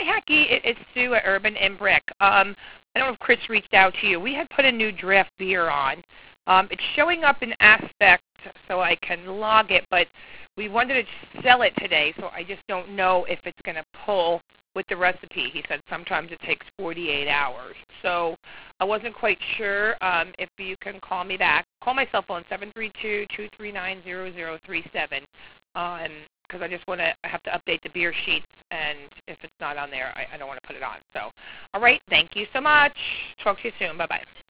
Hacky. It's Sue at Urban and Brick. I don't know if Chris reached out to you. We had put a new draft beer on. It's showing up in Aspect, so I can log it, but we wanted to sell it today, so I just don't know if it's going to pull with the recipe. He said sometimes it takes 48 hours. So I wasn't quite sure if you can call me back. Call my cell phone, 732-239-0037, because I just want to have to update the beer sheets, and if it's not on there, I don't want to put it on. So, all right, thank you so much. Talk to you soon. Bye-bye.